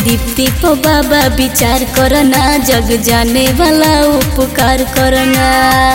दीप्ति को बाबा विचार करना, जग जाने वाला उपकार करना।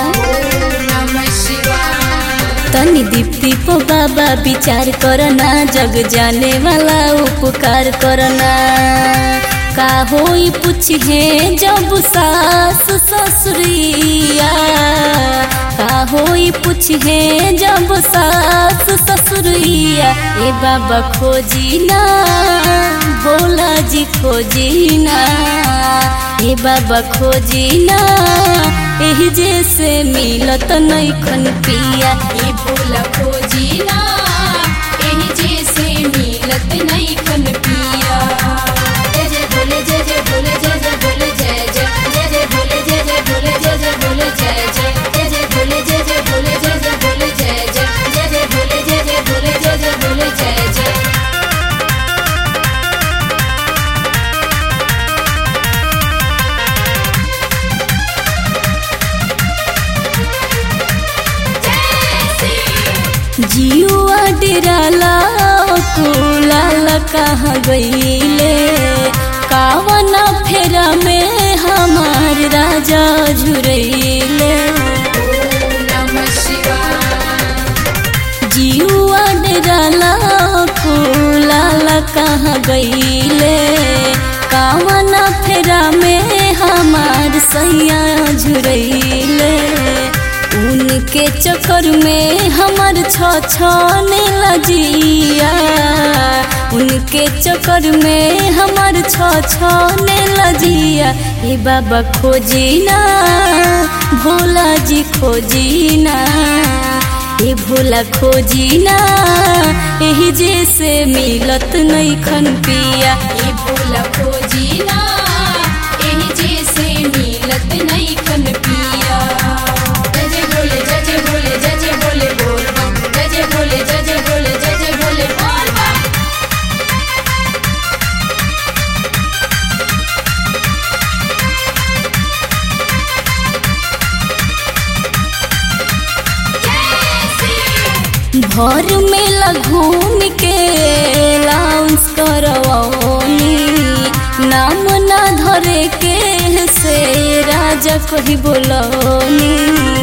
तनी दीप्ति को बाबा विचार करना, जग जाने वाला उपकार करना। का होई पूछे जब सास ससुरिया, का होई पूछे जब सास ससुरिया। ए बाबा खोजी ना, भोला जी खोजी ना, ए बाबा खोजी ना, एही जैसे मिलत नइखन पिया। ए भोला खोजी ना, एही जैसे मिलत नइखन पिया। जय जय भोले, जय जय भोले, जय जय भोले, जय जय जय जय भोले, जय जय भोले, जय जय भोले, जय जय जय जय भोले, जय जय भोले, जय जय भोले, जय जय जय जय भोले, जय जय भोले, जय जय भोले, जय जय। जियुआ डेराला कुलाला कहाँ गईले, कावना फेरा में हमार राजा झुरैले। जियुआ डेराला कुलाला कहाँ गईले, कावना फेरा में हमार सैया झुरैले। उनके चक्कर में हमार छछने लजिया, उनके चक्कर में हमार छछने लजिया। ए बाबा खोजी ना, भोला जी खोजी ना, ए भोला खोजी ना, एही जैसे मिलत नइखन पिया। ए भोला खोजी ना, एही जैसे मिलत नइखन पिया। जय जय भोले, जय जय भोले, जय जय भोले बोल बम, जय जय भोले, जय जय भोले, जय जय भोले बोल बम। भर मेला घूम के लाउंस करवनी, नाम ना धरे के से राजा कही बोलनी।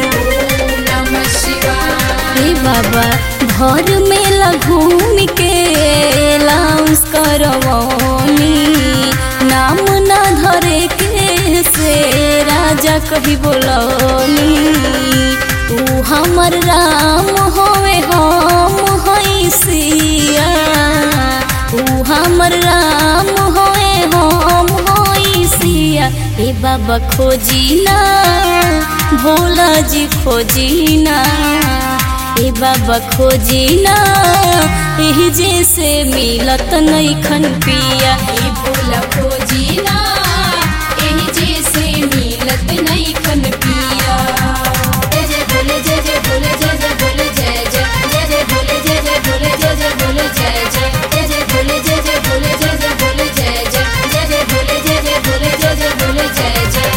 हे बाबा भर मेला घूम के लाउंस करवनी, नाम ना धरे के से राजा कही बोलनी। तू हमर राम होवे हम हई सिया, तू हमर राम होवे हम हई सिया। ए बाबा खोजी ना, भोला जी खोजी ना, ए बाबा खोजी ना, एही जैसे मिलत नइखन पिया। ए भोला खोजी ना, एही जैसे मिलत नइखन पिया। जय जय भोले, जय जय भोले, जय जय भोले, जय जय जय जय भोले, जय जय भोले, जय जय भोले, जय जय जय जय भोले, जय जय भोले, जय जय भोले, जय जय जय जय भोले, जय जय भोले, जय जय भोले, जय जय।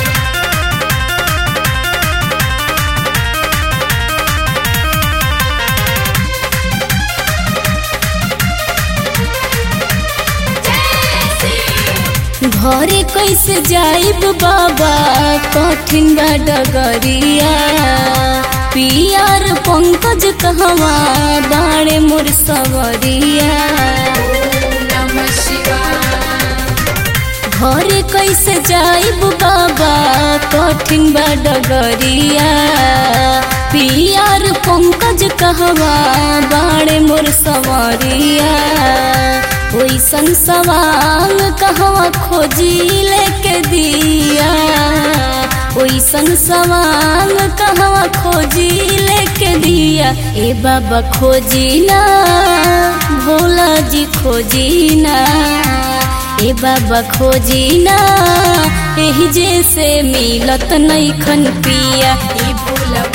घरे कैसे जाइब बाबा, कठिन बा डगरिया। पियार पंकज कहवा बाड़े मोर सवरिया। घरे कैसे जाइब बाबा, कठिन बा डगरिया। पियार पंकज कहवा बाड़े मोर सवरिया। ओइसन सवाल कहवा खोजी लेके दिया, ओइसन सवाल कहवा खोजी लेके दिया। ए बाबा खोजी ना, भोला जी खोजी ना, ए बाबा खोजी ना, एही जैसे मिलत नइखन पिया। ए भोला